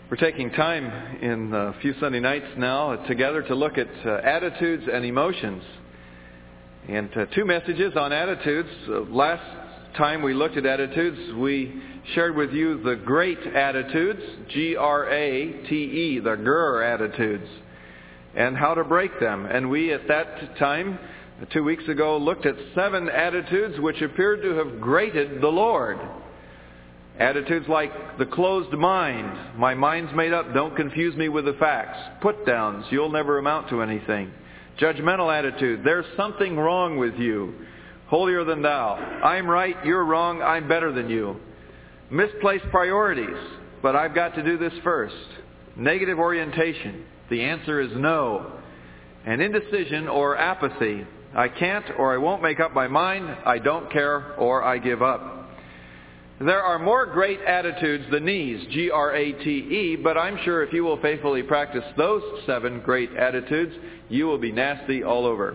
We're taking time in a few Sunday nights now together to look at attitudes and emotions. And two messages on attitudes. Last time we looked at attitudes, we shared with you the great attitudes, G-R-A-T-E, the GR attitudes, and how to break them. And we at that time, 2 weeks ago, looked at 7 attitudes which appeared to have grated the Lord. Attitudes like the closed mind. My mind's made up. Don't confuse me with the facts. Put downs. You'll never amount to anything. Judgmental attitude. There's something wrong with you. Holier than thou. I'm right. You're wrong. I'm better than you. Misplaced priorities. But I've got to do this first. Negative orientation. The answer is no. And indecision or apathy. I can't or I won't make up my mind. I don't care or I give up. There are more great attitudes than these, G-R-A-T-E, but I'm sure if you will faithfully practice those 7 great attitudes, you will be nasty all over.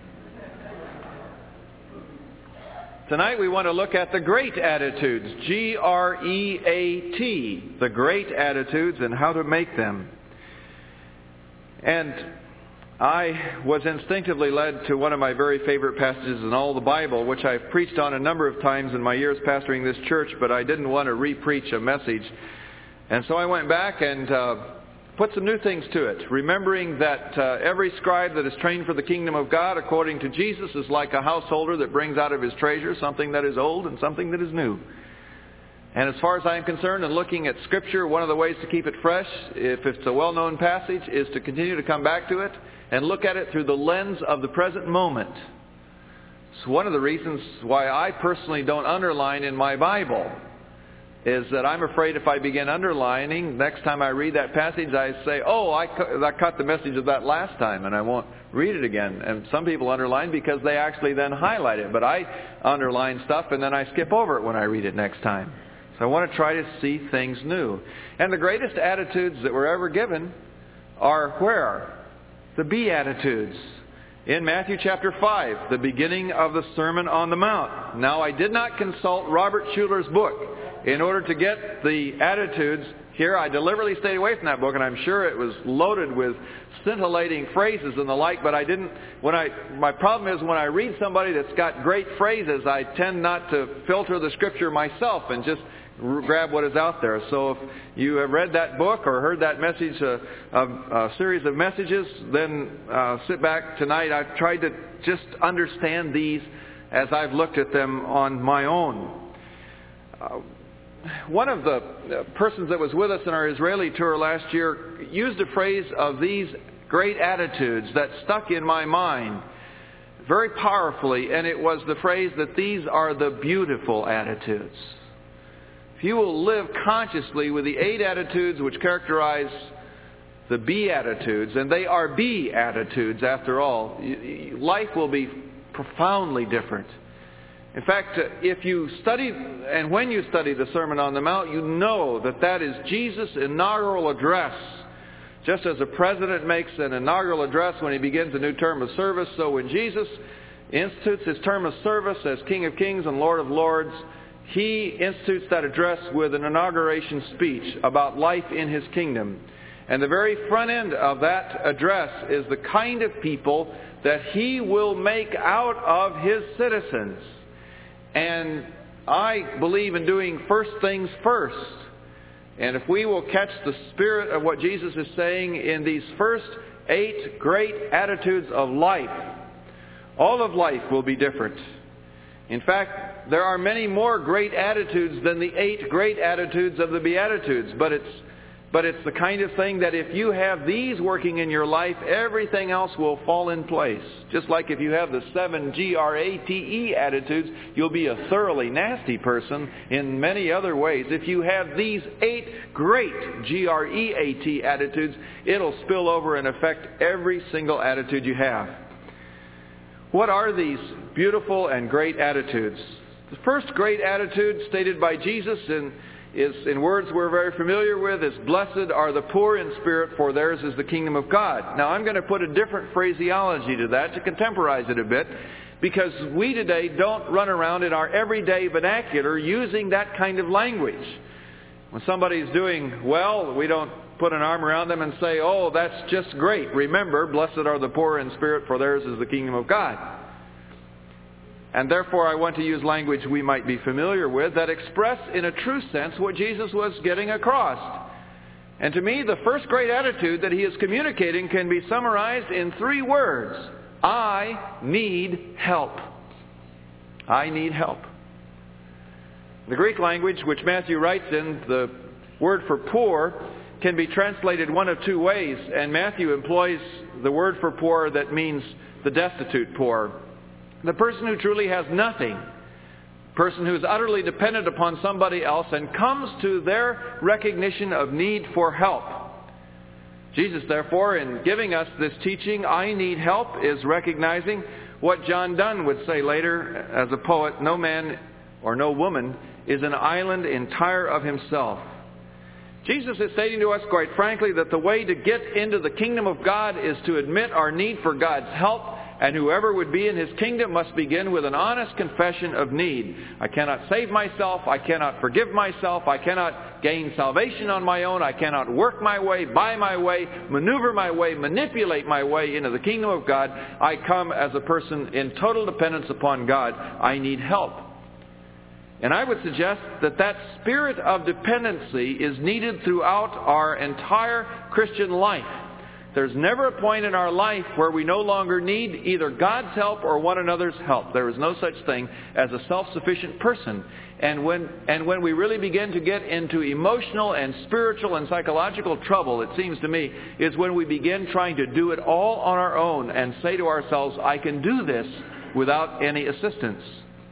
Tonight we want to look at the great attitudes, G-R-E-A-T, the great attitudes and how to make them. And I was instinctively led to one of my very favorite passages in all the Bible, which I've preached on a number of times in my years pastoring this church, but I didn't want to re-preach a message. And so I went back and put some new things to it, remembering that every scribe that is trained for the kingdom of God, according to Jesus, is like a householder that brings out of his treasure something that is old and something that is new. And as far as I'm concerned, in looking at Scripture, one of the ways to keep it fresh, if it's a well-known passage, is to continue to come back to it and look at it through the lens of the present moment. It's one of the reasons why I personally don't underline in my Bible, is that I'm afraid if I begin underlining, next time I read that passage, I say, oh, I caught the message of that last time, and I won't read it again. And some people underline because they actually then highlight it. But I underline stuff, and then I skip over it when I read it next time. So I want to try to see things new. And the greatest attitudes that were ever given are where? The Beatitudes. In Matthew chapter 5, the beginning of the Sermon on the Mount. Now, I did not consult Robert Schuller's book in order to get the attitudes here. I deliberately stayed away from that book, and I'm sure it was loaded with scintillating phrases and the like, but I didn't. My problem is when I read somebody that's got great phrases, I tend not to filter the Scripture myself and just grab what is out there. So if you have read that book or heard that message, a series of messages, then sit back tonight. I've tried to just understand these as I've looked at them on my own. One of the persons that was with us in our Israeli tour last year used a phrase of these great attitudes that stuck in my mind very powerfully, and it was the phrase that these are the beautiful attitudes. If you will live consciously with the 8 attitudes which characterize the Beatitudes, and they are Beatitudes after all, life will be profoundly different. In fact, if you study, and when you study the Sermon on the Mount, you know that that is Jesus' inaugural address. Just as a president makes an inaugural address when he begins a new term of service, so when Jesus institutes his term of service as King of Kings and Lord of Lords, he institutes that address with an inauguration speech about life in his kingdom. And the very front end of that address is the kind of people that he will make out of his citizens. And I believe in doing first things first. And if we will catch the spirit of what Jesus is saying in these first 8 great attitudes of life, all of life will be different. In fact, there are many more great attitudes than the 8 great attitudes of the Beatitudes. But it's the kind of thing that if you have these working in your life, everything else will fall in place. Just like if you have the 7 G-R-A-T-E attitudes, you'll be a thoroughly nasty person in many other ways. If you have these 8 great G-R-E-A-T attitudes, it'll spill over and affect every single attitude you have. What are these beautiful and great attitudes? The first great attitude stated by Jesus is in words we're very familiar with, is blessed are the poor in spirit, for theirs is the kingdom of God. Now I'm going to put a different phraseology to that to contemporize it a bit, because we today don't run around in our everyday vernacular using that kind of language. When somebody's doing well, we don't put an arm around them and say, oh, that's just great. Remember, blessed are the poor in spirit, for theirs is the kingdom of God. And therefore, I want to use language we might be familiar with that express in a true sense what Jesus was getting across. And to me, the first great attitude that he is communicating can be summarized in 3 words. I need help. I need help. The Greek language which Matthew writes in, the word for poor, can be translated one of 2 ways. And Matthew employs the word for poor that means the destitute poor. The person who truly has nothing. Person who is utterly dependent upon somebody else and comes to their recognition of need for help. Jesus, therefore, in giving us this teaching, I need help, is recognizing what John Donne would say later as a poet, no man or no woman is an island entire of himself. Jesus is stating to us quite frankly that the way to get into the kingdom of God is to admit our need for God's help, and whoever would be in His kingdom must begin with an honest confession of need. I cannot save myself. I cannot forgive myself. I cannot gain salvation on my own. I cannot work my way, buy my way, maneuver my way, manipulate my way into the kingdom of God. I come as a person in total dependence upon God. I need help. And I would suggest that that spirit of dependency is needed throughout our entire Christian life. There's never a point in our life where we no longer need either God's help or one another's help. There is no such thing as a self-sufficient person. And when we really begin to get into emotional and spiritual and psychological trouble, it seems to me, is when we begin trying to do it all on our own and say to ourselves, I can do this without any assistance.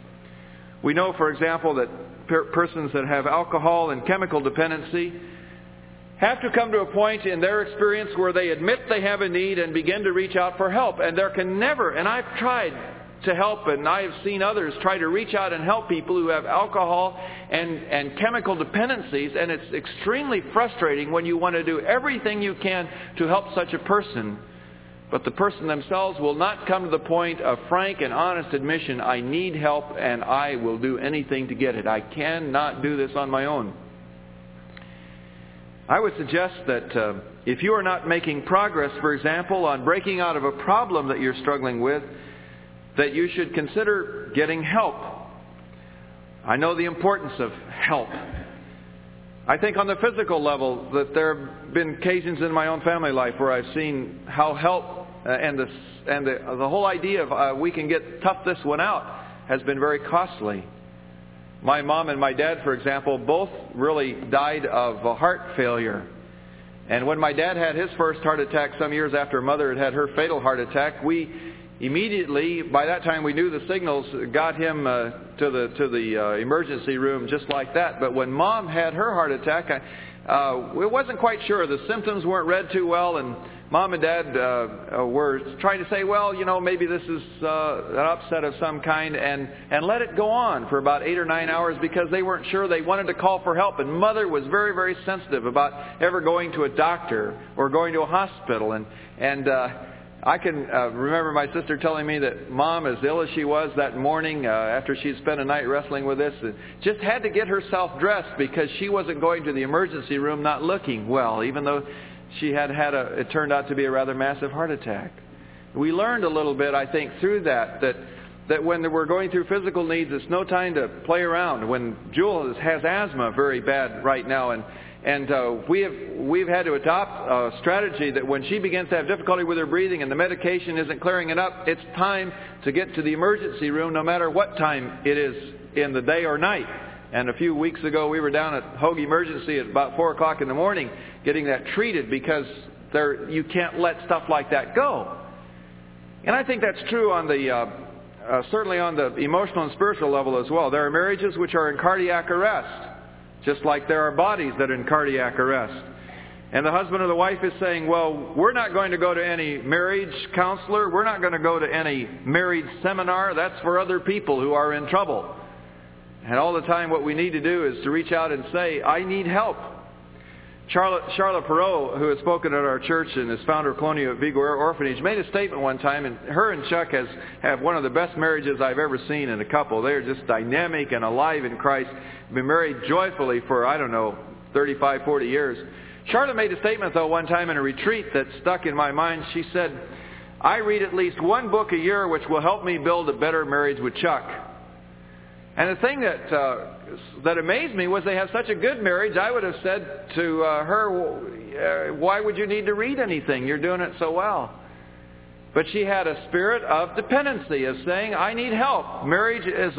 We know, for example, that persons that have alcohol and chemical dependency have to come to a point in their experience where they admit they have a need and begin to reach out for help. And there can never, and I've tried to help, and I have seen others try to reach out and help people who have alcohol and chemical dependencies, and it's extremely frustrating when you want to do everything you can to help such a person, but the person themselves will not come to the point of frank and honest admission, I need help and I will do anything to get it. I cannot do this on my own. I would suggest that if you are not making progress, for example, on breaking out of a problem that you're struggling with, that you should consider getting help. I know the importance of help. I think on the physical level that there have been occasions in my own family life where I've seen how help and the whole idea of we can get tough this one out has been very costly. My mom and my dad, for example, both really died of a heart failure. And when my dad had his first heart attack some years after Mother had her fatal heart attack, we immediately, by that time we knew the signals, got him to the emergency room just like that. But when Mom had her heart attack, we wasn't quite sure. The symptoms weren't read too well, and Mom and Dad were trying to say, well, you know, maybe this is an upset of some kind, and let it go on for about 8 or 9 hours because they weren't sure. They wanted to call for help, and Mother was very, very sensitive about ever going to a doctor or going to a hospital. And I can remember my sister telling me that Mom, as ill as she was that morning after she'd spent a night wrestling with this, just had to get herself dressed because she wasn't going to the emergency room not looking well, even though she had it turned out to be a rather massive heart attack. We learned a little bit, I think, through that when we're going through physical needs, it's no time to play around. When Jewel has asthma very bad right now, and we've had to adopt a strategy that when she begins to have difficulty with her breathing and the medication isn't clearing it up, it's time to get to the emergency room no matter what time it is in the day or night. And a few weeks ago, we were down at Hogue Emergency at about 4 o'clock in the morning getting that treated because you can't let stuff like that go. And I think that's true on certainly on the emotional and spiritual level as well. There are marriages which are in cardiac arrest, just like there are bodies that are in cardiac arrest. And the husband or the wife is saying, well, we're not going to go to any marriage counselor. We're not going to go to any marriage seminar. That's for other people who are in trouble. And all the time what we need to do is to reach out and say, I need help. Charlotte Perot, who has spoken at our church and is founder of Colonial Vigo Orphanage, made a statement one time, and her and Chuck have one of the best marriages I've ever seen in a couple. They're just dynamic and alive in Christ. Been married joyfully for, 30 35, 40 years. Charlotte made a statement, though, one time in a retreat that stuck in my mind. She said, I read at least one book a year which will help me build a better marriage with Chuck. And the thing that amazed me was they have such a good marriage. I would have said to her, why would you need to read anything? You're doing it so well. But she had a spirit of dependency, of saying, I need help. Marriage is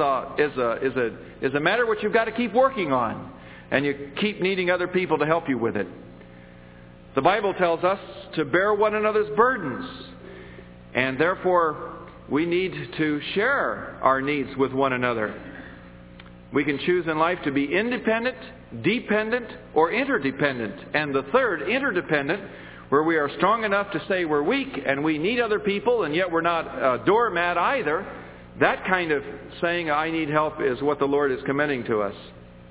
a matter which you've got to keep working on. And you keep needing other people to help you with it. The Bible tells us to bear one another's burdens. And therefore, we need to share our needs with one another. We can choose in life to be independent, dependent, or interdependent. And the third, interdependent, where we are strong enough to say we're weak and we need other people, and yet we're not a doormat either. That kind of saying, I need help, is what the Lord is commending to us.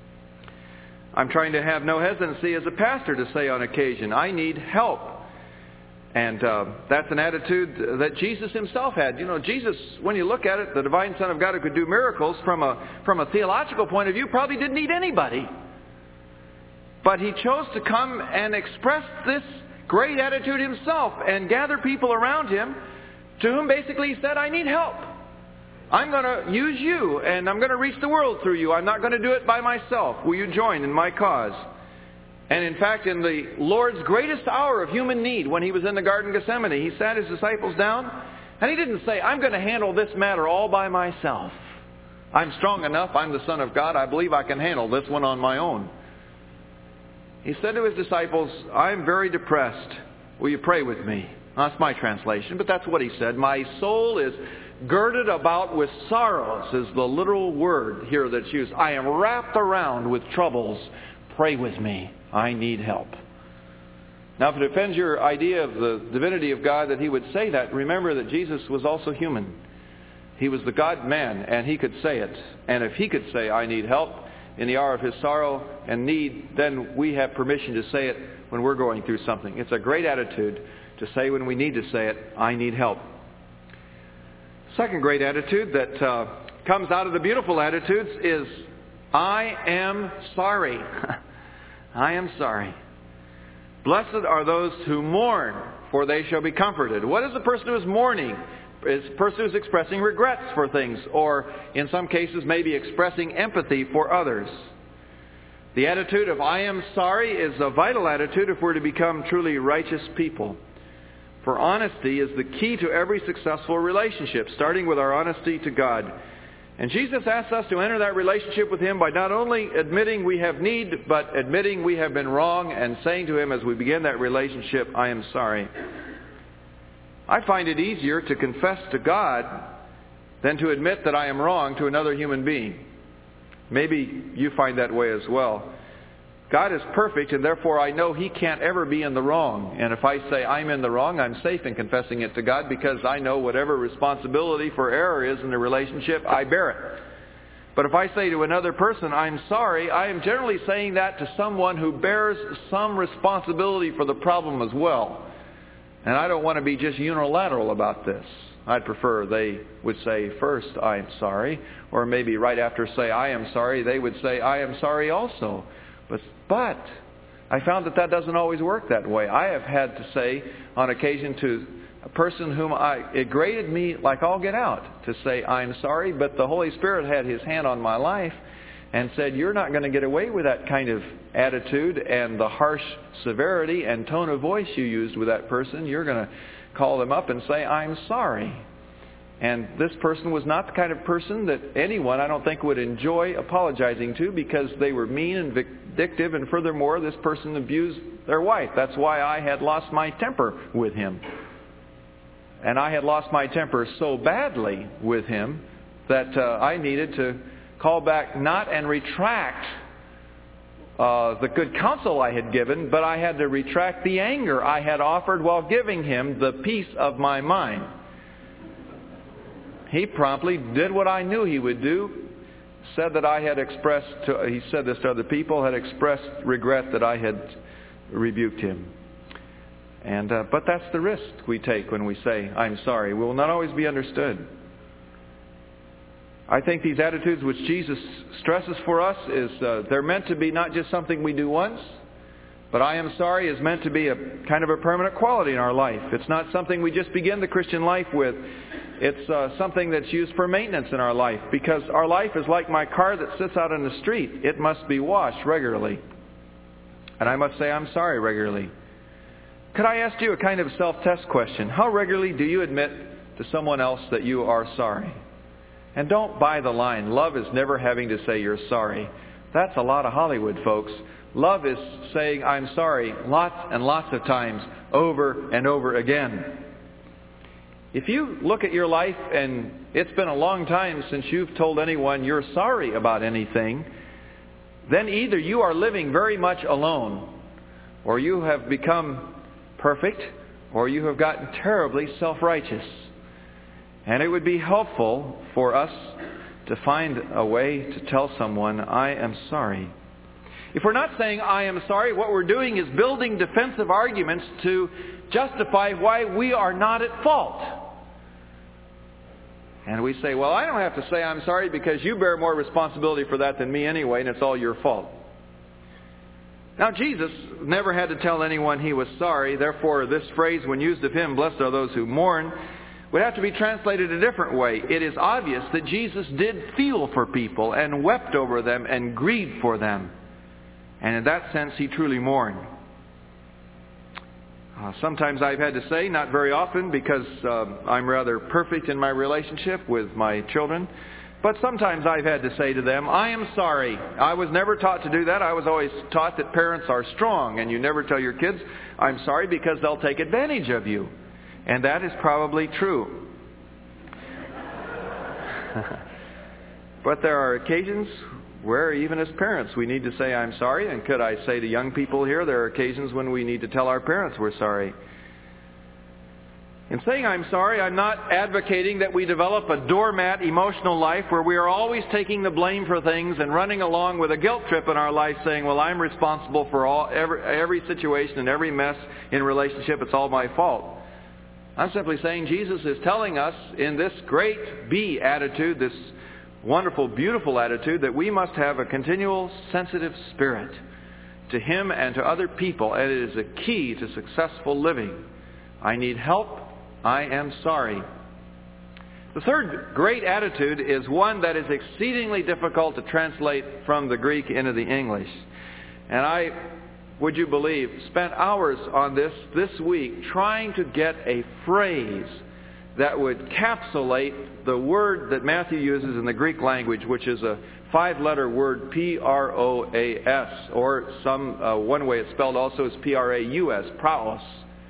I'm trying to have no hesitancy as a pastor to say on occasion, I need help. And that's an attitude that Jesus himself had. You know, Jesus, when you look at it, the divine Son of God who could do miracles, from a theological point of view, probably didn't need anybody. But he chose to come and express this great attitude himself and gather people around him to whom basically he said, I need help. I'm going to use you and I'm going to reach the world through you. I'm not going to do it by myself. Will you join in my cause? And in fact, in the Lord's greatest hour of human need, when he was in the Garden of Gethsemane, he sat his disciples down and he didn't say, I'm going to handle this matter all by myself. I'm strong enough. I'm the Son of God. I believe I can handle this one on my own. He said to his disciples, I'm very depressed. Will you pray with me? That's my translation, but that's what he said. My soul is girded about with sorrows, is the literal word here that's used. I am wrapped around with troubles. Pray with me. I need help. Now, if it offends your idea of the divinity of God that he would say that, remember that Jesus was also human. He was the God-man, and he could say it. And if he could say, I need help, in the hour of his sorrow and need, then we have permission to say it when we're going through something. It's a great attitude to say when we need to say it, I need help. Second great attitude that comes out of the beautiful attitudes is, I am sorry. I am sorry. Blessed are those who mourn, for they shall be comforted. What is the person who is mourning? Is a person who's expressing regrets for things, or in some cases maybe expressing empathy for others. The attitude of I am sorry is a vital attitude if we're to become truly righteous people. For honesty is the key to every successful relationship, starting with our honesty to God. And Jesus asks us to enter that relationship with him by not only admitting we have need, but admitting we have been wrong and saying to him as we begin that relationship, I am sorry. I find it easier to confess to God than to admit that I am wrong to another human being. Maybe you find that way as well. God is perfect, and therefore I know he can't ever be in the wrong. And if I say I'm in the wrong, I'm safe in confessing it to God because I know whatever responsibility for error is in the relationship, I bear it. But if I say to another person, I'm sorry, I am generally saying that to someone who bears some responsibility for the problem as well. And I don't want to be just unilateral about this. I'd prefer they would say first, I'm sorry. Or maybe right after say, I am sorry, they would say, I am sorry also. But I found that doesn't always work that way. I have had to say on occasion to a person whom it grated me like all get out to say, I'm sorry, but the Holy Spirit had his hand on my life and said, you're not going to get away with that kind of attitude and the harsh severity and tone of voice you used with that person. You're going to call them up and say, I'm sorry. And this person was not the kind of person that anyone, I don't think, would enjoy apologizing to because they were mean and vindictive, and furthermore, this person abused their wife. That's why I had lost my temper with him. And I had lost my temper so badly with him that I needed to call back not and retract the good counsel I had given, but I had to retract the anger I had offered while giving him the peace of my mind. He promptly did what I knew he would do, said that I had expressed, he said this to other people, had expressed regret that I had rebuked him. And but that's the risk we take when we say, I'm sorry. We will not always be understood. I think these attitudes which Jesus stresses for us is they're meant to be not just something we do once, But I am sorry is meant to be a kind of a permanent quality in our life. It's not something we just begin the Christian life with. It's something that's used for maintenance in our life, because our life is like my car that sits out on the street. It must be washed regularly. And I must say I'm sorry regularly. Could I ask you a kind of self-test question? How regularly do you admit to someone else that you are sorry? And don't buy the line, love is never having to say you're sorry. That's a lot of Hollywood, folks. Love is saying I'm sorry lots and lots of times, over and over again. If you look at your life and it's been a long time since you've told anyone you're sorry about anything, then either you are living very much alone, or you have become perfect, or you have gotten terribly self-righteous. And it would be helpful for us to find a way to tell someone, I am sorry. If we're not saying I am sorry, what we're doing is building defensive arguments to justify why we are not at fault. And we say, well, I don't have to say I'm sorry because you bear more responsibility for that than me anyway, and it's all your fault. Now, Jesus never had to tell anyone he was sorry. Therefore, this phrase, when used of him, blessed are those who mourn, would have to be translated a different way. It is obvious that Jesus did feel for people and wept over them and grieved for them. And in that sense, he truly mourned. Sometimes I've had to say, not very often, because I'm rather perfect in my relationship with my children, but sometimes I've had to say to them, I am sorry. I was never taught to do that. I was always taught that parents are strong, and you never tell your kids, I'm sorry, because they'll take advantage of you. And that is probably true. But there are occasions where even as parents we need to say I'm sorry. And could I say to young people here, there are occasions when we need to tell our parents we're sorry. In saying I'm sorry, I'm not advocating that we develop a doormat emotional life where we are always taking the blame for things and running along with a guilt trip in our life saying, well, I'm responsible for every situation and every mess in relationship. It's all my fault. I'm simply saying Jesus is telling us in this great be attitude, this wonderful, beautiful attitude, that we must have a continual, sensitive spirit to Him and to other people, and it is a key to successful living. I need help. I am sorry. The third great attitude is one that is exceedingly difficult to translate from the Greek into the English. And I, would you believe, spent hours on this week trying to get a phrase that would encapsulate the word that Matthew uses in the Greek language, which is a 5-letter word, P-R-O-A-S, or one way it's spelled also is P-R-A-U-S, praos.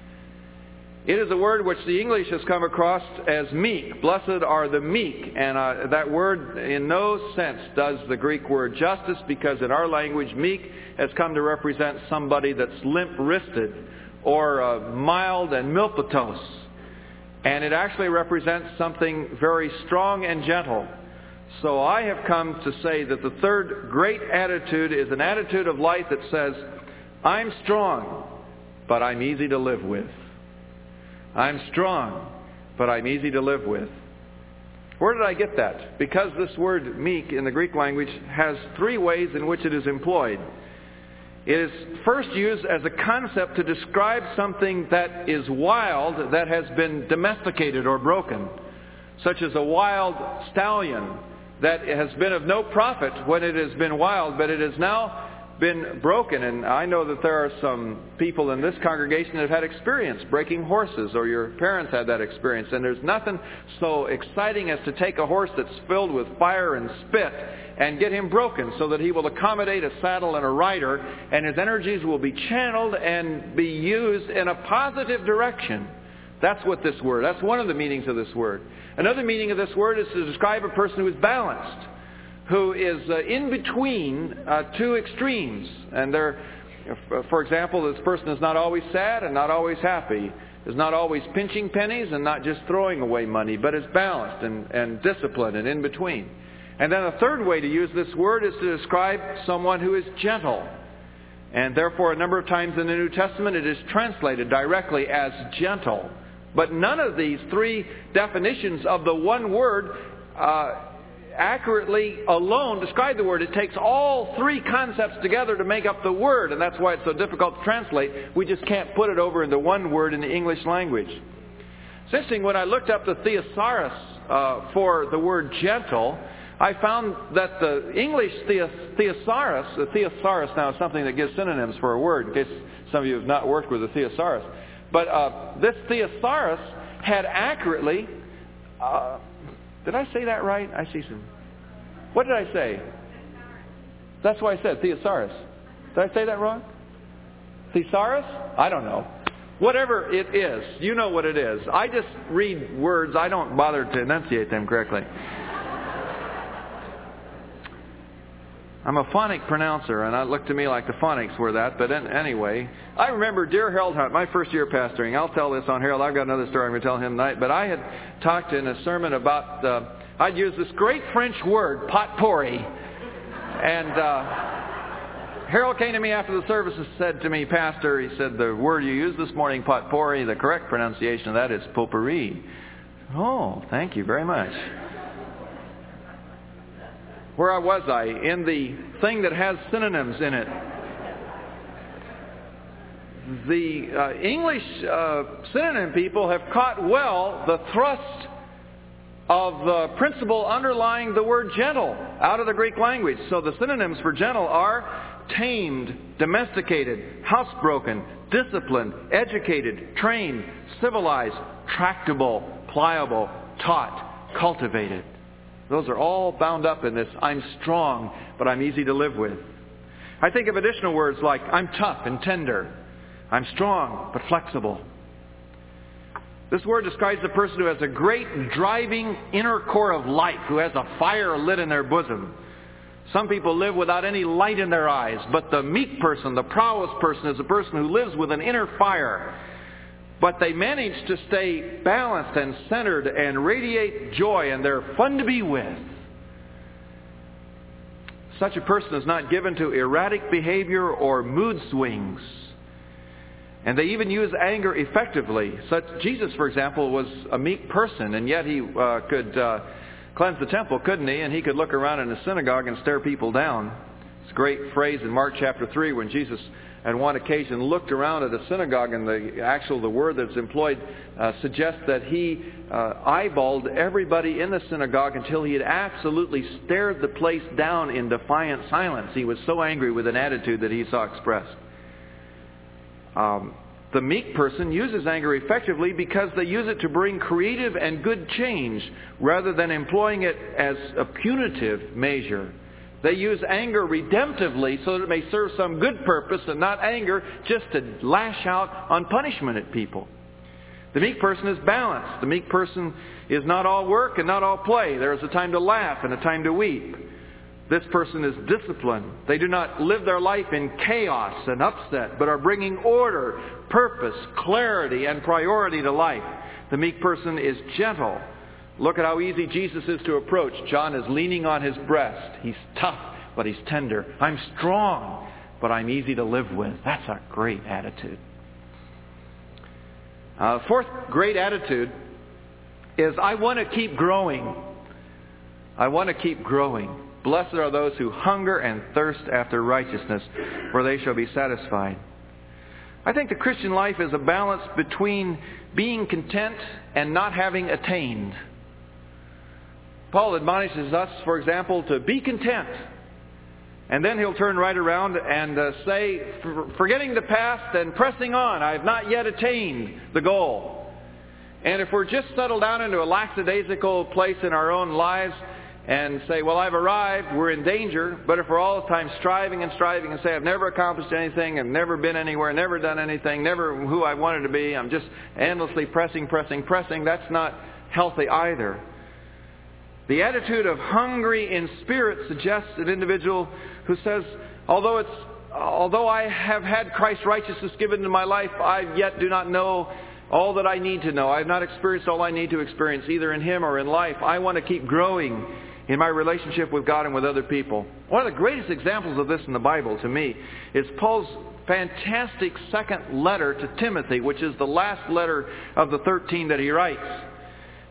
It is a word which the English has come across as meek. Blessed are the meek. And that word in no sense does the Greek word justice, because in our language, meek has come to represent somebody that's limp-wristed or mild and milquetoast. And it actually represents something very strong and gentle. So I have come to say that the third great attitude is an attitude of life that says, I'm strong, but I'm easy to live with. I'm strong, but I'm easy to live with. Where did I get that? Because this word meek in the Greek language has 3 ways in which it is employed. It is first used as a concept to describe something that is wild, that has been domesticated or broken, such as a wild stallion that has been of no profit when it has been wild, but it has now been broken. And I know that there are some people in this congregation that have had experience breaking horses, or your parents had that experience. And there's nothing so exciting as to take a horse that's filled with fire and spit and get him broken so that he will accommodate a saddle and a rider, and his energies will be channeled and be used in a positive direction. That's what this word, that's one of the meanings of this word. Another meaning of this word is to describe a person who is balanced, who is in between 2 extremes. And for example, this person is not always sad and not always happy, is not always pinching pennies and not just throwing away money, but is balanced and disciplined and in between. And then a third way to use this word is to describe someone who is gentle. And therefore, a number of times in the New Testament, it is translated directly as gentle. But none of these 3 definitions of the one word accurately alone describe the word. It takes all three concepts together to make up the word, and that's why it's so difficult to translate. We just can't put it over into one word in the English language. It's interesting, when I looked up the thesaurus for the word gentle, I found that the English thesaurus now is something that gives synonyms for a word, in case some of you have not worked with a thesaurus. But this thesaurus had accurately... did I say that right? I see some... What did I say? That's why I said thesaurus. Did I say that wrong? Thesaurus? I don't know. Whatever it is, you know what it is. I just read words. I don't bother to enunciate them correctly. I'm a phonic pronouncer, and it looked to me like the phonics were that. But anyway, I remember dear Harold Hunt, my first year pastoring. I'll tell this on Harold. I've got another story I'm going to tell him tonight. But I had talked in a sermon about, I'd used this great French word, potpourri. And Harold came to me after the service and said to me, Pastor, he said, the word you used this morning, potpourri, the correct pronunciation of that is potpourri. Oh, thank you very much. Where was I? In the thing that has synonyms in it. The English synonym people have caught well the thrust of the principle underlying the word gentle out of the Greek language. So the synonyms for gentle are tamed, domesticated, housebroken, disciplined, educated, trained, civilized, tractable, pliable, taught, cultivated. Those are all bound up in this, I'm strong, but I'm easy to live with. I think of additional words like, I'm tough and tender. I'm strong, but flexible. This word describes a person who has a great driving inner core of light, who has a fire lit in their bosom. Some people live without any light in their eyes, but the meek person, the prowess person, is a person who lives with an inner fire. But they manage to stay balanced and centered and radiate joy, and they're fun to be with. Such a person is not given to erratic behavior or mood swings. And they even use anger effectively. Jesus, for example, was a meek person, and yet he could cleanse the temple, couldn't he? And he could look around in the synagogue and stare people down. It's a great phrase in Mark chapter 3 when Jesus on one occasion looked around at a synagogue, and the word that's employed suggests that he eyeballed everybody in the synagogue until he had absolutely stared the place down in defiant silence. He was so angry with an attitude that he saw expressed. The meek person uses anger effectively because they use it to bring creative and good change rather than employing it as a punitive measure. They use anger redemptively so that it may serve some good purpose, and not anger just to lash out on punishment at people. The meek person is balanced. The meek person is not all work and not all play. There is a time to laugh and a time to weep. This person is disciplined. They do not live their life in chaos and upset, but are bringing order, purpose, clarity, and priority to life. The meek person is gentle. Look at how easy Jesus is to approach. John is leaning on his breast. He's tough, but he's tender. I'm strong, but I'm easy to live with. That's a great attitude. Fourth great attitude is, I want to keep growing. I want to keep growing. Blessed are those who hunger and thirst after righteousness, for they shall be satisfied. I think the Christian life is a balance between being content and not having attained. Paul admonishes us, for example, to be content. And then he'll turn right around and say, forgetting the past and pressing on, I have not yet attained the goal. And if we're just settled down into a lackadaisical place in our own lives and say, well, I've arrived, we're in danger. But if we're all the time striving and say, I've never accomplished anything, I've never been anywhere, never done anything, never who I wanted to be, I'm just endlessly pressing, that's not healthy either. The attitude of hungry in spirit suggests an individual who says, although I have had Christ's righteousness given to my life, I yet do not know all that I need to know. I have not experienced all I need to experience, either in Him or in life. I want to keep growing in my relationship with God and with other people. One of the greatest examples of this in the Bible, to me, is Paul's fantastic second letter to Timothy, which is the last letter of the 13 that he writes.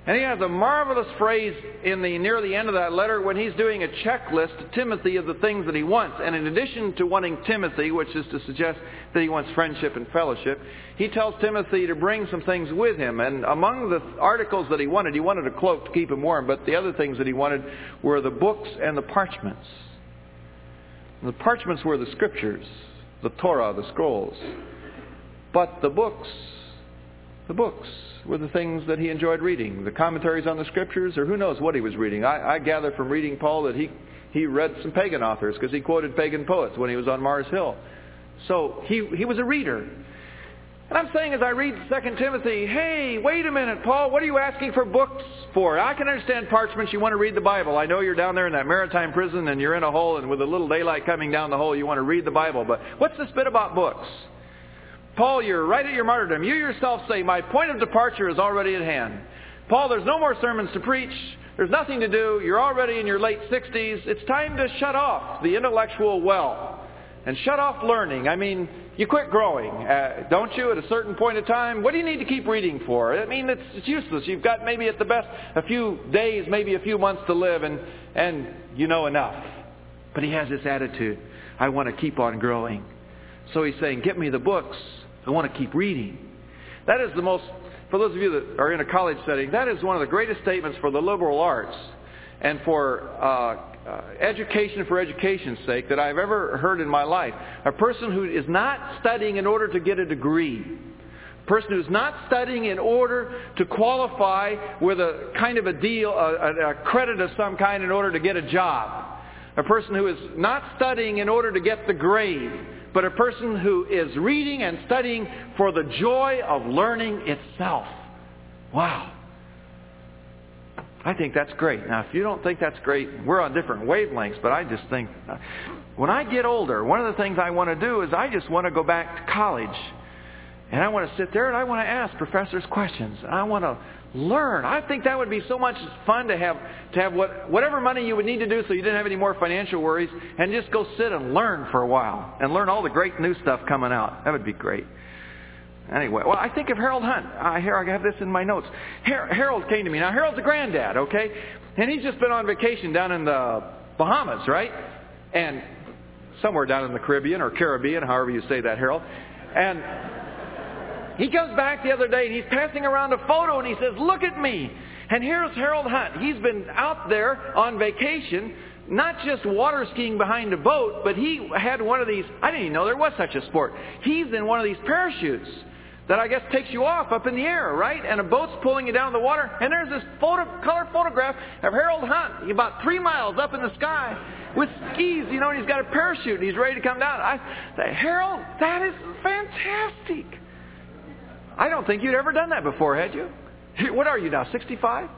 And he has a marvelous phrase near the end of that letter when he's doing a checklist to Timothy of the things that he wants. And in addition to wanting Timothy, which is to suggest that he wants friendship and fellowship, he tells Timothy to bring some things with him. And among the articles that he wanted a cloak to keep him warm, but the other things that he wanted were the books and the parchments. And the parchments were the scriptures, the Torah, the scrolls. But the books were the things that he enjoyed reading. The commentaries on the scriptures, or who knows what he was reading. I gather from reading Paul that he read some pagan authors because he quoted pagan poets when he was on Mars Hill. So he was a reader. And I'm saying as I read 2 Timothy, hey, wait a minute, Paul, what are you asking for books for? I can understand parchments, you want to read the Bible. I know you're down there in that maritime prison and you're in a hole, and with a little daylight coming down the hole, you want to read the Bible. But what's this bit about books? Paul, you're right at your martyrdom. You yourself say, my point of departure is already at hand. Paul, there's no more sermons to preach. There's nothing to do. You're already in your late 60s. It's time to shut off the intellectual well and shut off learning. I mean, you quit growing, don't you, at a certain point in time? What do you need to keep reading for? I mean, it's useless. You've got maybe at the best a few days, maybe a few months to live, and you know enough. But he has this attitude, I want to keep on growing. So he's saying, get me the books. I want to keep reading. That is for those of you that are in a college setting, that is one of the greatest statements for the liberal arts and for education for education's sake that I've ever heard in my life. A person who is not studying in order to get a degree. A person who's not studying in order to qualify with a kind of a deal, a credit of some kind in order to get a job. A person who is not studying in order to get the grade, but a person who is reading and studying for the joy of learning itself. Wow. I think that's great. Now, if you don't think that's great, we're on different wavelengths, but I just think when I get older, one of the things I want to do is I just want to go back to college. And I want to sit there and I want to ask professors questions. I want to learn. I think that would be so much fun to have whatever money you would need to do so you didn't have any more financial worries, and just go sit and learn for a while and learn all the great new stuff coming out. That would be great. Anyway, well, I think of Harold Hunt. Here, I have this in my notes. Harold came to me. Now, Harold's a granddad, okay? And he's just been on vacation down in the Bahamas, right? And somewhere down in the Caribbean, or Caribbean, however you say that, Harold. And he comes back the other day and he's passing around a photo and he says, look at me. And here's Harold Hunt. He's been out there on vacation, not just water skiing behind a boat, but he had one of these, I didn't even know there was such a sport. He's in one of these parachutes that I guess takes you off up in the air, right? And a boat's pulling you down in the water. And there's this color photograph of Harold Hunt about 3 miles up in the sky with skis, and he's got a parachute and he's ready to come down. I say, Harold, that is fantastic. I don't think you'd ever done that before, had you? What are you now, 65?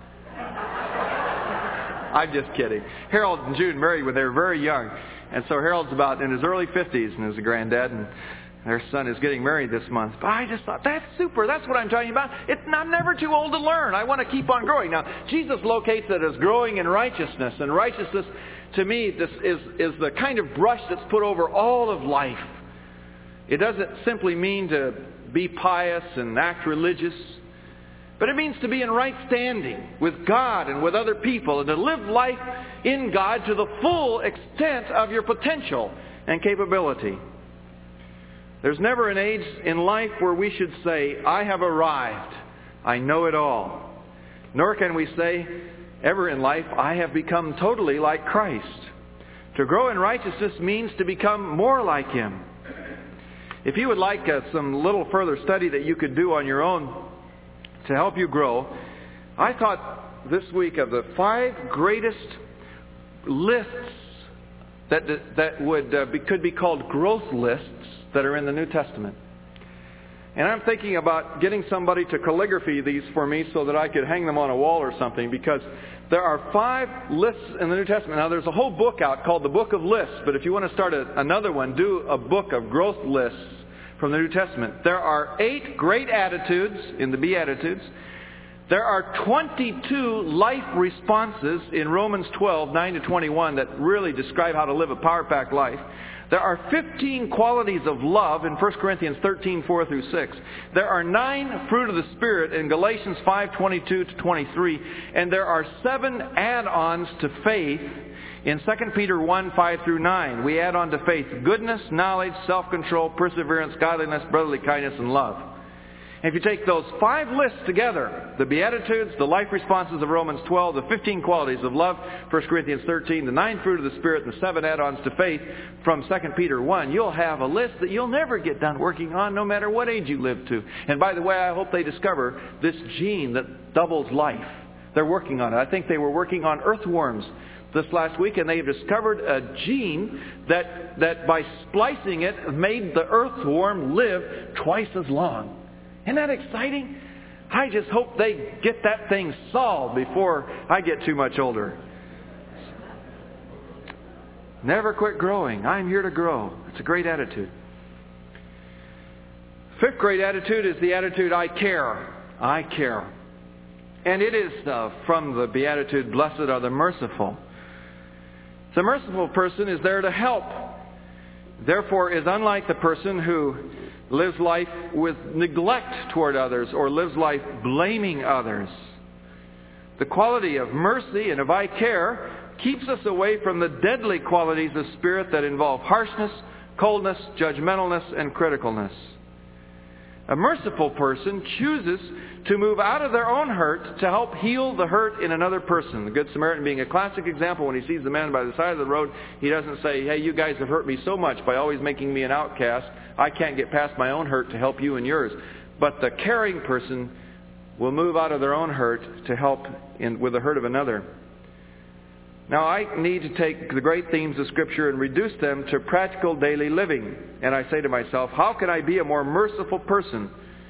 I'm just kidding. Harold and June married when they were very young. And so Harold's about in his early 50s and is a granddad, and their son is getting married this month. But I just thought, that's super. That's what I'm talking about. I'm never too old to learn. I want to keep on growing. Now, Jesus locates it as growing in righteousness. And righteousness, to me, this is the kind of brush that's put over all of life. It doesn't simply mean to be pious and act religious, but it means to be in right standing with God and with other people, and to live life in God to the full extent of your potential and capability. There's never an age in life where we should say, I have arrived, I know it all. Nor can we say ever in life, I have become totally like Christ. To grow in righteousness means to become more like Him. If you would like some little further study that you could do on your own to help you grow, I thought this week of the 5 greatest lists that could be called growth lists that are in the New Testament. And I'm thinking about getting somebody to calligraphy these for me so that I could hang them on a wall or something, because there are 5 lists in the New Testament. Now, there's a whole book out called the Book of Lists, but if you want to start another one, do a book of growth lists from the New Testament. There are 8 great attitudes in the Beatitudes. There are 22 life responses in Romans 12, 9 to 21 that really describe how to live a power-packed life. There are 15 qualities of love in 1 Corinthians 13, 4 through 6. There are 9 fruit of the Spirit in Galatians 5, 22 to 23. And there are 7 add-ons to faith in 2 Peter 1, 5 through 9. We add on to faith goodness, knowledge, self-control, perseverance, godliness, brotherly kindness, and love. If you take those 5 lists together, the Beatitudes, the life responses of Romans 12, the 15 qualities of love, 1 Corinthians 13, the 9 fruit of the Spirit, and the 7 add-ons to faith from 2 Peter 1, you'll have a list that you'll never get done working on no matter what age you live to. And by the way, I hope they discover this gene that doubles life. They're working on it. I think they were working on earthworms this last week, and they've discovered a gene that by splicing it made the earthworm live twice as long. Isn't that exciting? I just hope they get that thing solved before I get too much older. Never quit growing. I'm here to grow. It's a great attitude. 5th great attitude is the attitude, I care. I care. And it is from the Beatitude, blessed are the merciful. The merciful person is there to help. Therefore is unlike the person who lives life with neglect toward others or lives life blaming others. The quality of mercy and of I care keeps us away from the deadly qualities of spirit that involve harshness, coldness, judgmentalness, and criticalness. A merciful person chooses to move out of their own hurt to help heal the hurt in another person. The Good Samaritan being a classic example. When he sees the man by the side of the road, he doesn't say, hey, you guys have hurt me so much by always making me an outcast. I can't get past my own hurt to help you and yours. But the caring person will move out of their own hurt to help with the hurt of another. Now, I need to take the great themes of Scripture and reduce them to practical daily living. And I say to myself, how can I be a more merciful person?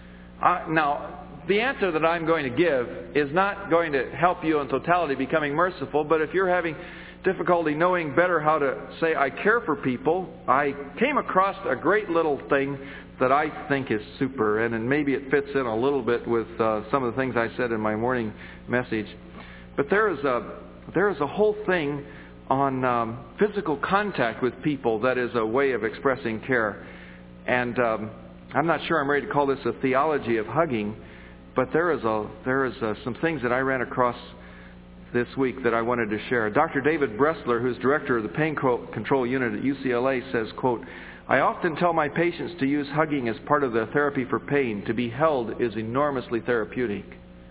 Now, the answer that I'm going to give is not going to help you in totality becoming merciful, but if you're having difficulty knowing better how to say, I care for people, I came across a great little thing that I think is super, and maybe it fits in a little bit with some of the things I said in my morning message. But there is a whole thing on physical contact with people that is a way of expressing care. And I'm not sure I'm ready to call this a theology of hugging, but there is some things that I ran across this week that I wanted to share. Dr. David Bressler, who's director of the Pain Control Unit at UCLA, says, quote, I often tell my patients to use hugging as part of the therapy for pain. To be held is enormously therapeutic.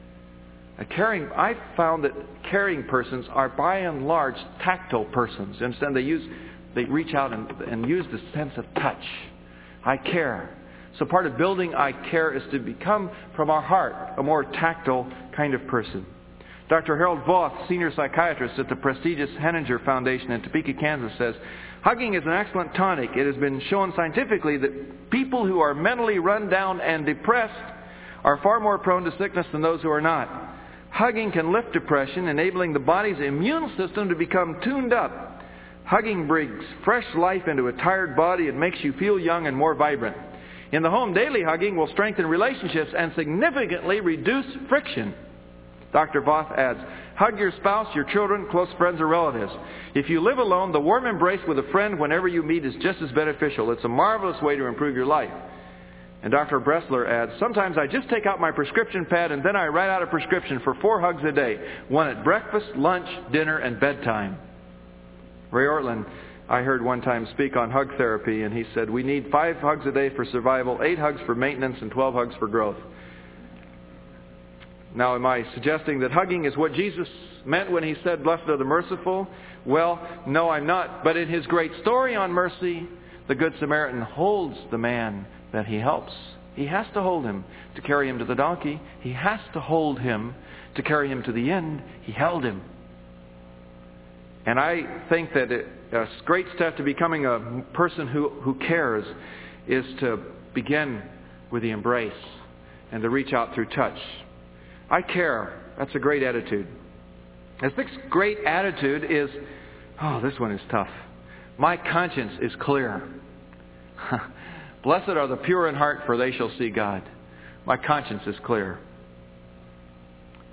I've found that caring persons are by and large tactile persons. Instead, they reach out and use the sense of touch. I care. So part of building I care is to become from our heart a more tactile kind of person. Dr. Harold Voth, senior psychiatrist at the prestigious Henninger Foundation in Topeka, Kansas, says, hugging is an excellent tonic. It has been shown scientifically that people who are mentally run down and depressed are far more prone to sickness than those who are not. Hugging can lift depression, enabling the body's immune system to become tuned up. Hugging brings fresh life into a tired body and makes you feel young and more vibrant. In the home, daily hugging will strengthen relationships and significantly reduce friction. Dr. Voth adds, hug your spouse, your children, close friends, or relatives. If you live alone, the warm embrace with a friend whenever you meet is just as beneficial. It's a marvelous way to improve your life. And Dr. Bressler adds, sometimes I just take out my prescription pad and then I write out a prescription for 4 hugs a day. 1 at breakfast, lunch, dinner, and bedtime. Ray Ortlund, I heard one time speak on hug therapy, and he said, we need 5 hugs a day for survival, 8 hugs for maintenance, and 12 hugs for growth. Now, am I suggesting that hugging is what Jesus meant when he said, blessed are the merciful? Well, no, I'm not. But in his great story on mercy, the Good Samaritan holds the man that he helps. He has to hold him to carry him to the donkey. He has to hold him to carry him to the end. He held him. And I think that a great step to becoming a person who cares is to begin with the embrace and to reach out through touch. I care. That's a great attitude. The 6th great attitude is, this one is tough. My conscience is clear. Blessed are the pure in heart, for they shall see God. My conscience is clear.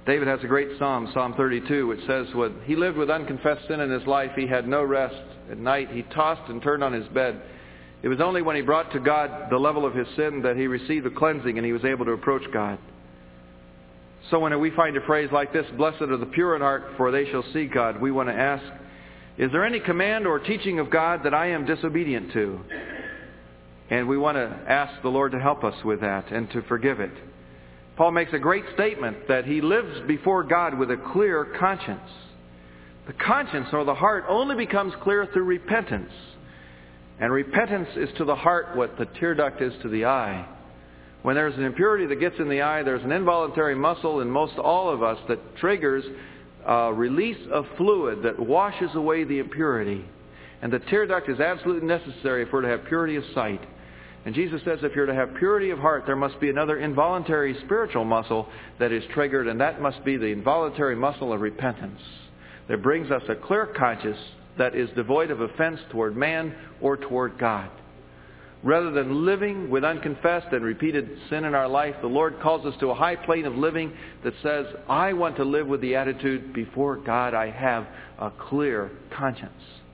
David has a great psalm, Psalm 32, which says, when he lived with unconfessed sin in his life, he had no rest. At night he tossed and turned on his bed. It was only when he brought to God the level of his sin that he received the cleansing and he was able to approach God. So when we find a phrase like this, blessed are the pure in heart, for they shall see God, we want to ask, is there any command or teaching of God that I am disobedient to? And we want to ask the Lord to help us with that and to forgive it. Paul makes a great statement that he lives before God with a clear conscience. The conscience or the heart only becomes clear through repentance. And repentance is to the heart what the tear duct is to the eye. When there's an impurity that gets in the eye, there's an involuntary muscle in most all of us that triggers a release of fluid that washes away the impurity. And the tear duct is absolutely necessary for to have purity of sight. And Jesus says if you're to have purity of heart, there must be another involuntary spiritual muscle that is triggered, and that must be the involuntary muscle of repentance that brings us a clear conscience that is devoid of offense toward man or toward God. Rather than living with unconfessed and repeated sin in our life, the Lord calls us to a high plane of living that says, I want to live with the attitude, before God I have a clear conscience.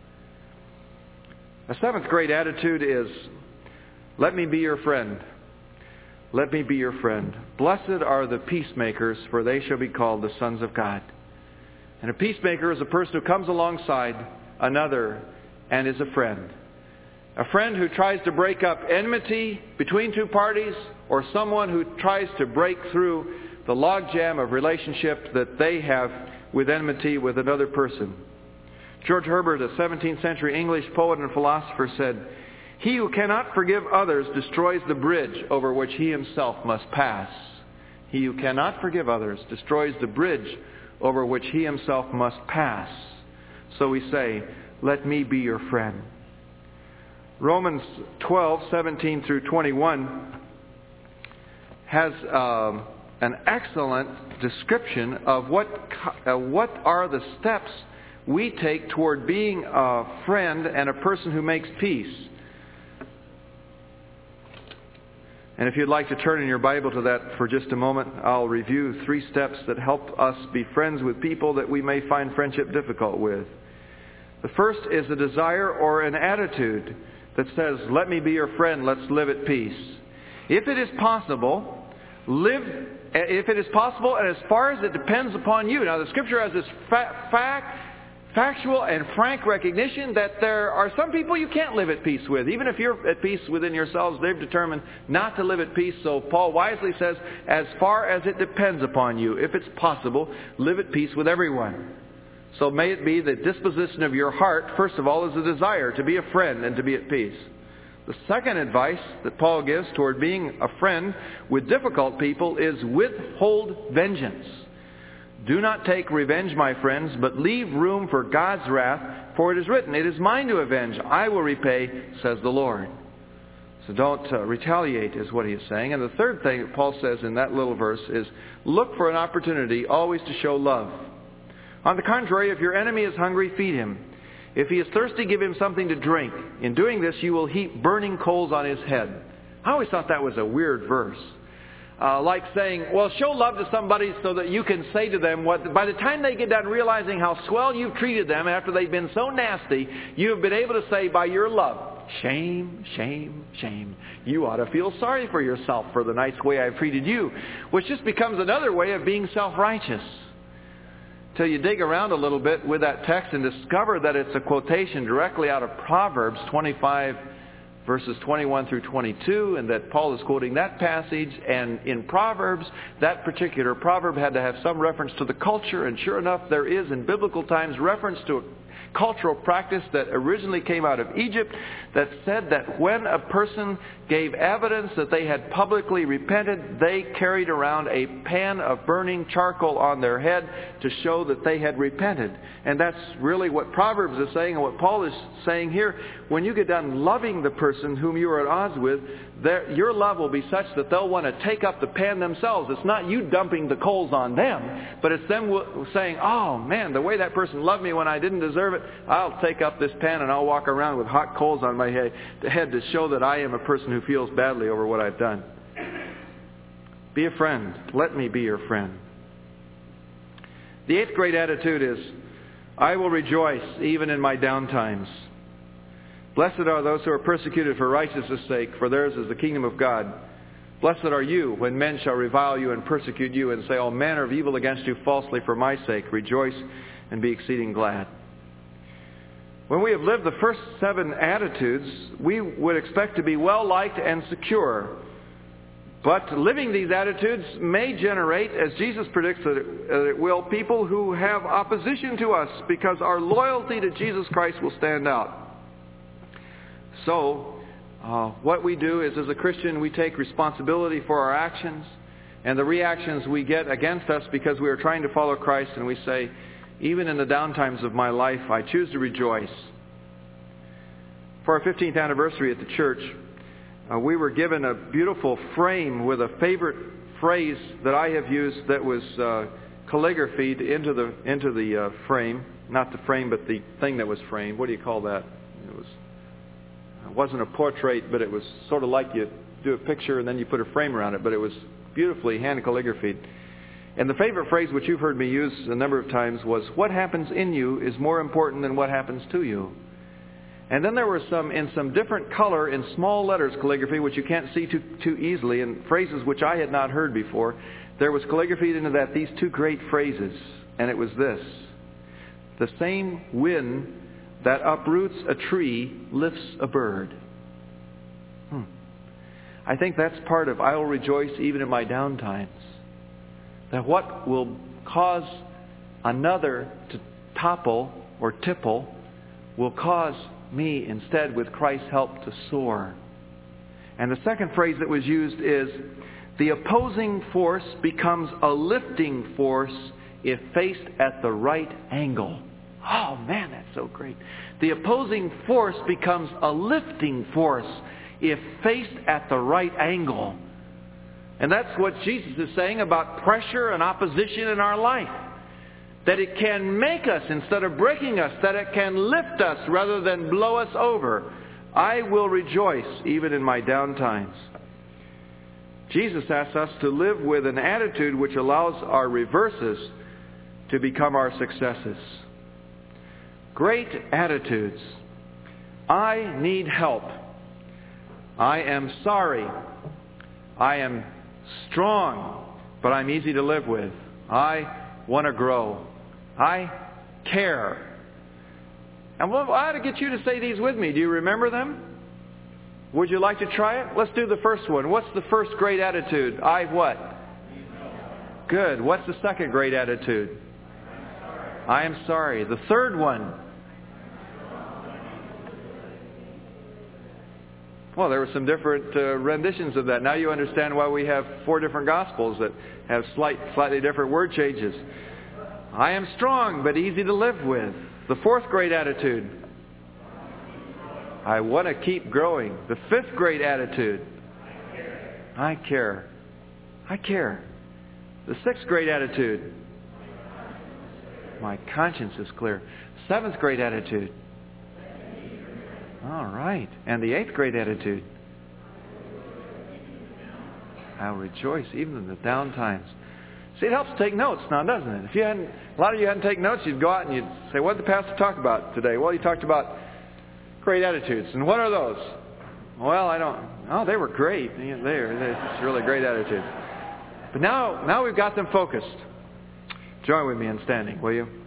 A seventh great attitude is, let me be your friend. Let me be your friend. Blessed are the peacemakers, for they shall be called the sons of God. And a peacemaker is a person who comes alongside another and is a friend. A friend who tries to break up enmity between two parties, or someone who tries to break through the logjam of relationship that they have with enmity with another person. George Herbert, a 17th century English poet and philosopher, said, he who cannot forgive others destroys the bridge over which he himself must pass. He who cannot forgive others destroys the bridge over which he himself must pass. So we say, let me be your friend. Romans 12:17 through 21 has an excellent description of what are the steps we take toward being a friend and a person who makes peace. And if you'd like to turn in your Bible to that for just a moment, I'll review 3 steps that help us be friends with people that we may find friendship difficult with. The first is a desire or an attitude that says, let me be your friend, let's live at peace. If it is possible, and as far as it depends upon you. Now the Scripture has this factual and frank recognition that there are some people you can't live at peace with. Even if you're at peace within yourselves, they've determined not to live at peace. So Paul wisely says, as far as it depends upon you, if it's possible, live at peace with everyone. So may it be the disposition of your heart, first of all, is a desire to be a friend and to be at peace. The second advice that Paul gives toward being a friend with difficult people is withhold vengeance. Do not take revenge, my friends, but leave room for God's wrath, for it is written, it is mine to avenge, I will repay, says the Lord. So don't retaliate, is what he is saying. And the third thing that Paul says in that little verse is, look for an opportunity always to show love. On the contrary, if your enemy is hungry, feed him. If he is thirsty, give him something to drink. In doing this, you will heap burning coals on his head. I always thought that was a weird verse. Like saying, well, show love to somebody so that you can say to them what, by the time they get done realizing how swell you've treated them after they've been so nasty, you have been able to say by your love, shame, shame, shame. You ought to feel sorry for yourself for the nice way I've treated you, which just becomes another way of being self-righteous. Till you dig around a little bit with that text and discover that it's a quotation directly out of Proverbs 25, verses 21 through 22, and that Paul is quoting that passage. And in Proverbs, that particular proverb had to have some reference to the culture, and sure enough, there is in biblical times reference to a cultural practice that originally came out of Egypt that said that when a person gave evidence that they had publicly repented, they carried around a pan of burning charcoal on their head to show that they had repented. And that's really what Proverbs is saying, and what Paul is saying here. When you get done loving the person whom you are at odds with, your love will be such that they'll want to take up the pan themselves. It's not you dumping the coals on them, but it's them saying, oh man, the way that person loved me when I didn't deserve it, I'll take up this pan and I'll walk around with hot coals on my head to show that I am a person who feels badly over what I've done. Be a friend. Let me be your friend. The 8th great attitude is, I will rejoice even in my down times. Blessed are those who are persecuted for righteousness' sake, for theirs is the kingdom of God. Blessed are you when men shall revile you and persecute you and say all manner of evil against you falsely for my sake. Rejoice and be exceeding glad. When we have lived the first 7 attitudes, we would expect to be well-liked and secure. But living these attitudes may generate, as Jesus predicts that it will, people who have opposition to us because our loyalty to Jesus Christ will stand out. So, what we do is, as a Christian, we take responsibility for our actions and the reactions we get against us because we are trying to follow Christ, and we say, even in the down times of my life, I choose to rejoice. For our 15th anniversary at the church, we were given a beautiful frame with a favorite phrase that I have used that was calligraphied into the frame. Not the frame, but the thing that was framed. What do you call that? It wasn't a portrait, but it was sort of like you do a picture and then you put a frame around it, but it was beautifully hand calligraphied. And the favorite phrase which you've heard me use a number of times was, what happens in you is more important than what happens to you. And then there were in some different color, in small letters calligraphy, which you can't see too easily, and phrases which I had not heard before. There was calligraphied into that these 2 great phrases, and it was this: the same wind that uproots a tree lifts a bird. I think that's part of I will rejoice even in my down times. That what will cause another to topple or tipple will cause me instead, with Christ's help, to soar. And the second phrase that was used is, the opposing force becomes a lifting force if faced at the right angle. Oh man, that's so great. The opposing force becomes a lifting force if faced at the right angle. And that's what Jesus is saying about pressure and opposition in our life. That it can make us instead of breaking us. That it can lift us rather than blow us over. I will rejoice even in my down times. Jesus asks us to live with an attitude which allows our reverses to become our successes. Great attitudes. I need help. I am sorry. I am strong, but I'm easy to live with. I want to grow. I care. And I ought to get you to say these with me. Do you remember them? Would you like to try it? Let's do the first one. What's the first great attitude? I what? Good. What's the second great attitude? I am sorry. The third one? Well, there were some different renditions of that. Now you understand why we have 4 different Gospels that have slightly different word changes. I am strong, but easy to live with. The fourth great attitude. I want to keep growing. The fifth great attitude. I care. I care. The sixth great attitude. My conscience is clear. Seventh great attitude. All right. And the eighth great attitude. I'll rejoice even in the down times. See, it helps to take notes now, doesn't it? If you hadn't, a lot of you hadn't taken notes, you'd go out and you'd say, what did the pastor talk about today? Well, he talked about great attitudes. And what are those? Well, I don't. Oh, they were great. They're really great attitudes. But now we've got them focused. Join with me in standing, will you?